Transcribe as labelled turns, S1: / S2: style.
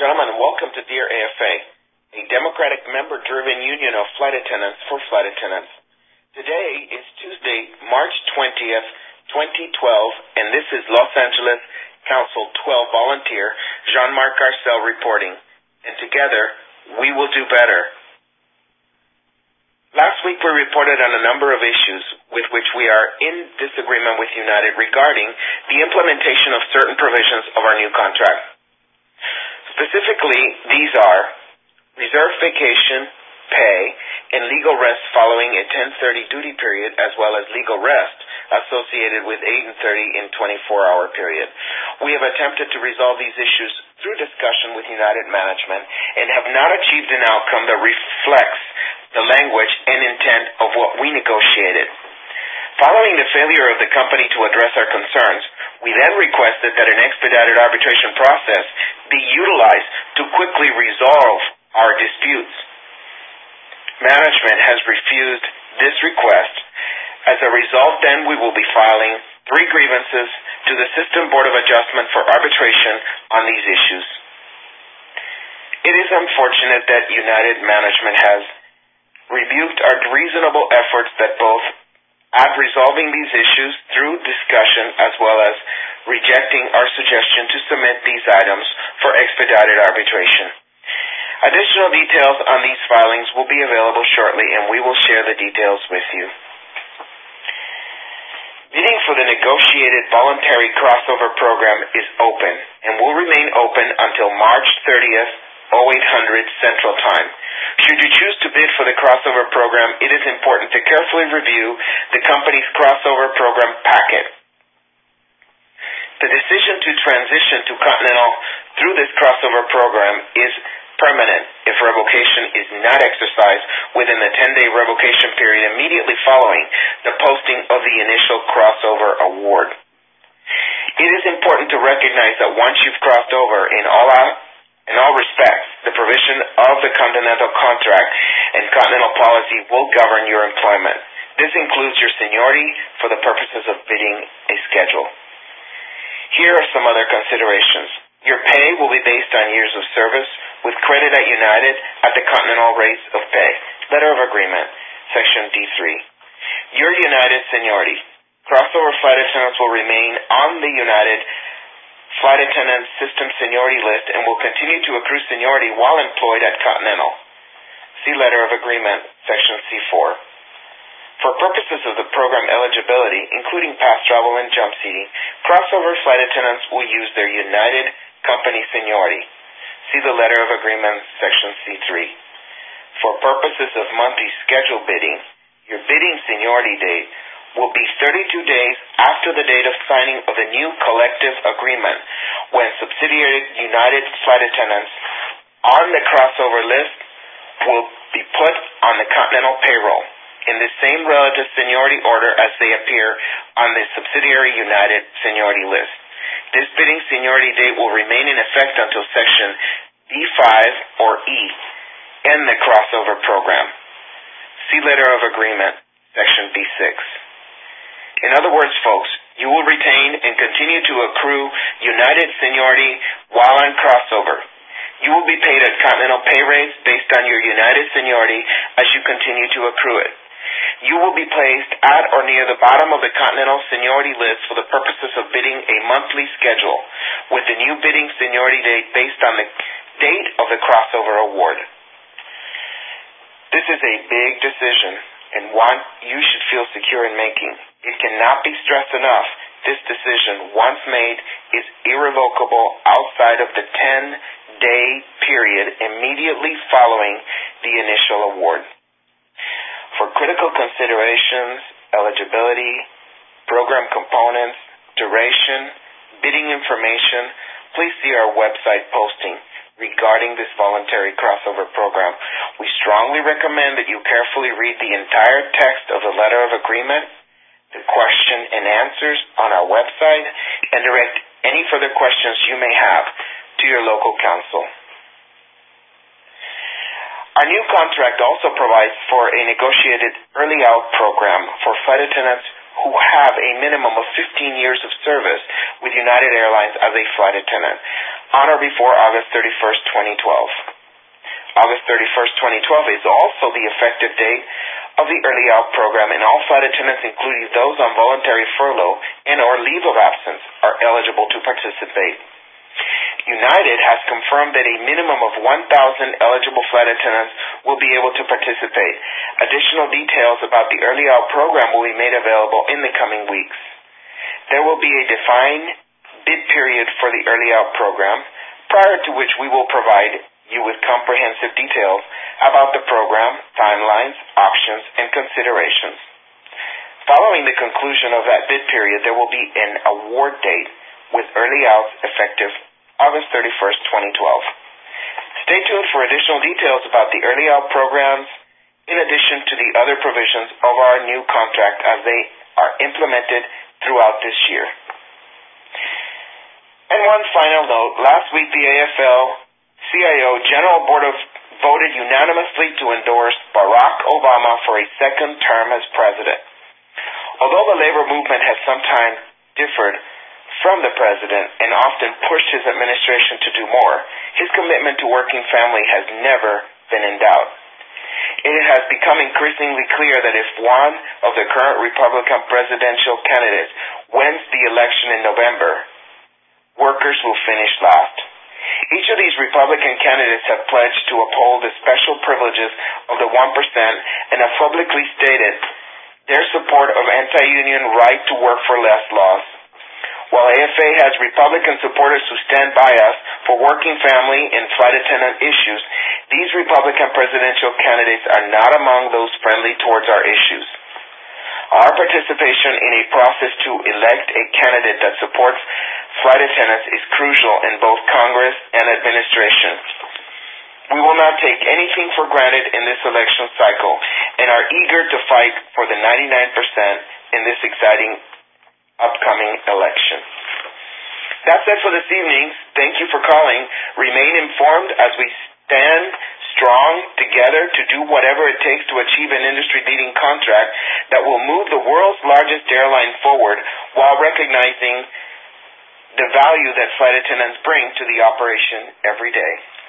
S1: gentlemen, welcome to Dear AFA, a democratic member-driven union of flight attendants for flight attendants. Today is Tuesday, March 20th, 2012, and this is Los Angeles Council 12 volunteer Jean-Marc Garcel reporting. And together, we will do better. Last week we reported on a number of issues with which we are in disagreement with United regarding the implementation of certain provisions of our new contract. Specifically, these are reserved vacation, pay, and legal rest following a 10:30 duty period, as well as legal rest associated with 8 and 30 in 24-hour period. We have attempted to resolve these issues through discussion with United management and have not achieved an outcome that reflects the language and intent of what we negotiated. Following the failure of the company to address our concerns, we then requested that an expedited arbitration process be utilized to quickly resolve our disputes. Management has refused this request. As a result, then, we will be filing 3 grievances to the System Board of Adjustment for arbitration on these issues. It is unfortunate that United management has rebuked our reasonable efforts that both at resolving these issues through discussion as well as rejecting our suggestion to submit these items for expedited arbitration. Additional details on these filings will be available shortly, and we will share the details with you. Bidding for the negotiated voluntary crossover program is open and will remain open until March 30th, 0800 Central Time. Should you choose to bid for the crossover program, it is important to carefully review the company's crossover program packet. The decision to transition to Continental through this crossover program is permanent if revocation is not exercised within the 10-day revocation period immediately following the posting of the initial crossover award. It is important to recognize that once you've crossed over in all respects, the provision of the Continental contract and Continental policy will govern your employment. This includes your seniority for the purposes of bidding a schedule. Here are some other considerations. Your pay will be based on years of service with credit at United at the Continental rates of pay. Letter of Agreement, Section D3. Your United seniority. Crossover flight attendants will remain on the United Flight Attendant System Seniority List and will continue to accrue seniority while employed at Continental. See Letter of Agreement, Section C4. For purposes of the program eligibility, including past travel and jump seating, crossover flight attendants will use their United company seniority. See the Letter of Agreement, Section C3. For purposes of monthly schedule bidding, your bidding seniority date will be 32 days after the date of signing of a new collective agreement when subsidiary United flight attendants on the crossover list will be put on the Continental payroll in the same relative seniority order as they appear on the subsidiary United seniority list. This bidding seniority date will remain in effect until Section B5 or E in the crossover program. See Letter of Agreement, Section B6. In other words, folks, you will retain and continue to accrue United seniority while on crossover. You will be paid at Continental pay rates based on your United seniority as you continue to accrue it. You will be placed at or near the bottom of the Continental seniority list for the purposes of bidding a monthly schedule, with the new bidding seniority date based on the date of the crossover award. This is a big decision and one you should feel secure in making. It cannot be stressed enough. This decision, once made, is irrevocable outside of the 10-day period immediately following the initial award. For critical considerations, eligibility, program components, duration, bidding information, please see our website posting regarding this voluntary crossover program. We strongly recommend that you carefully read the entire text of the Letter of Agreement, the question and answers on our website, and direct any further questions you may have to your local council. Our new contract also provides for a negotiated early out program for flight attendants who have a minimum of 15 years of service with United Airlines as a flight attendant. on or before August 31st, 2012. August 31st, 2012 is also the effective date of the Early Out program, and all flight attendants, including those on voluntary furlough and or leave of absence, are eligible to participate. United has confirmed that a minimum of 1,000 eligible flight attendants will be able to participate. Additional details about the Early Out program will be made available in the coming weeks. There will be a defined bid period for the Early Out program, prior to which we will provide you with comprehensive details about the program, timelines, options, and considerations. Following the conclusion of that bid period, there will be an award date with Early Outs effective August 31st, 2012. Stay tuned for additional details about the Early Out programs in addition to the other provisions of our new contract as they are implemented throughout this year. And one final note, last week the AFL-CIO General Board voted unanimously to endorse Barack Obama for a second term as president. Although the labor movement has sometimes differed from the president and often pushed his administration to do more, his commitment to working family has never been in doubt. It has become increasingly clear that if one of the current Republican presidential candidates wins the election in November, workers will finish last. Each of these Republican candidates have pledged to uphold the special privileges of the 1% and have publicly stated their support of anti-union right to work for less laws. While AFA has Republican supporters who stand by us for working family and flight attendant issues, these Republican presidential candidates are not among those friendly towards our issues. Our participation in a process to elect a candidate that supports flight attendants is crucial in both Congress and administration. We will not take anything for granted in this election cycle and are eager to fight for the 99% in this exciting upcoming election. That's it for this evening. Thank you for calling. Remain informed as we stand strong together to do whatever it takes to achieve an industry-leading contract that will move the world's largest airline forward while recognizing the value that flight attendants bring to the operation every day.